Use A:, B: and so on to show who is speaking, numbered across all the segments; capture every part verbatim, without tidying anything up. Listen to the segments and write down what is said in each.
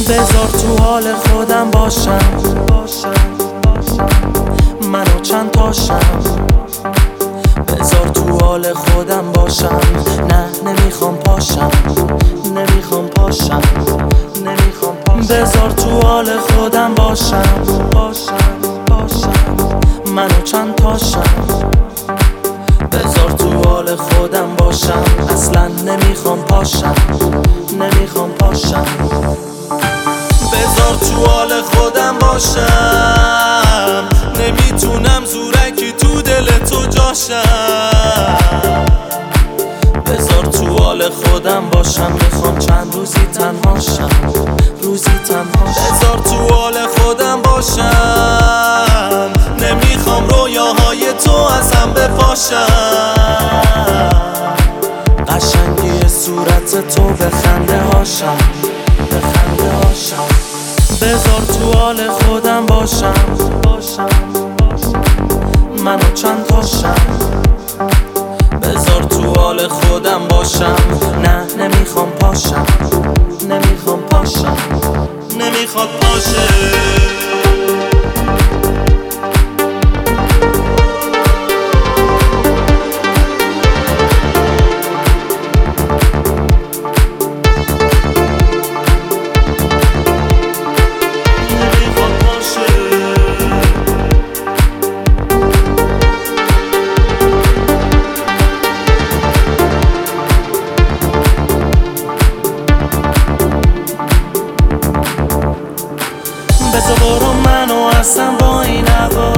A: بذار تو حال خودم باشم، منو چند تاشم. بذار تو حال خودم باشم، نه نمیخوام پاشم، نمیخوام پاشم، نمیخوام پاشم. بذار تو حال خودم باشم، باشم، باشم، منو چند تاشم. بذار تو حال خودم باشم، اصلا نمیخوام پاشم، نمیخوام پاشم. بذار تو حال خودم باشم، نمیتونم زورکی تو دل تو جاشم. بذار تو حال خودم باشم، میخوام چند روزی تنهاشم، روزی تنهاشم. بذار تو حال خودم باشم، نمیخوام رویاهای تو از هم بپاشم. قشنگی صورت تو به خنده هاشم، به خنده هاشم. بذار تو حال خودم باشم، باشم، منو چند تاشم. بذار تو حال خودم باشم، نه نمیخوام پاشم، نمیخوام پاشم، نمیخواد پاشه. بذار برو منو اصلا با این هوا،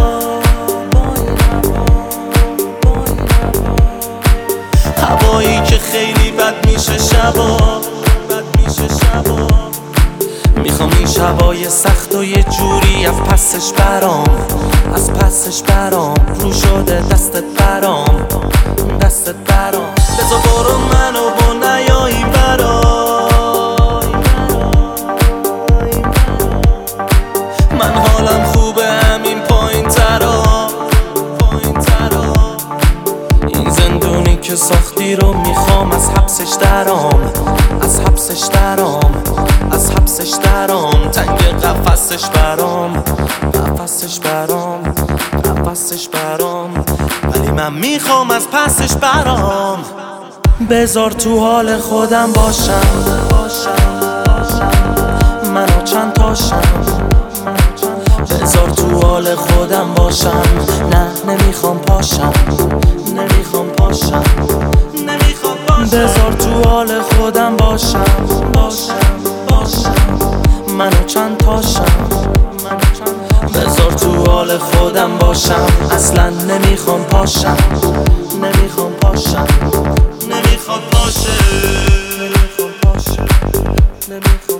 A: هوایی که خیلی بد میشه شبا، بد میشه شبا. میخوام این شبای سخت و یه جوری از پسش برام، از پسش برام. رو شده دستت برام، دستت برام. بذار برو منو با نیایی برام، من حالم خوبه همین پایین ترا، پایین ترا. این زندونی که ساختی رو میخوام از حبسش درام، از حبسش درام، از حبسش درام. تنگ قفسش برام، قفسش برام، قفسش برام. ولی من میخوام از پسش برام. بذار تو حال خودم باشم، باشم، منو چند تاشم. بذار تو حال خودم باشم، نه نمیخوام پاشم، نمیخوام پاشم، نمیخوام پاشم. بذار تو حال خودم باشم، باشم، باشم، منو چند تاشم. بذار تو حال خودم باشم، اصلا نمیخوام پاشم، نمیخوام پاشم، نمیخوام پاشه، نمیخوام پاشه، نمیخوام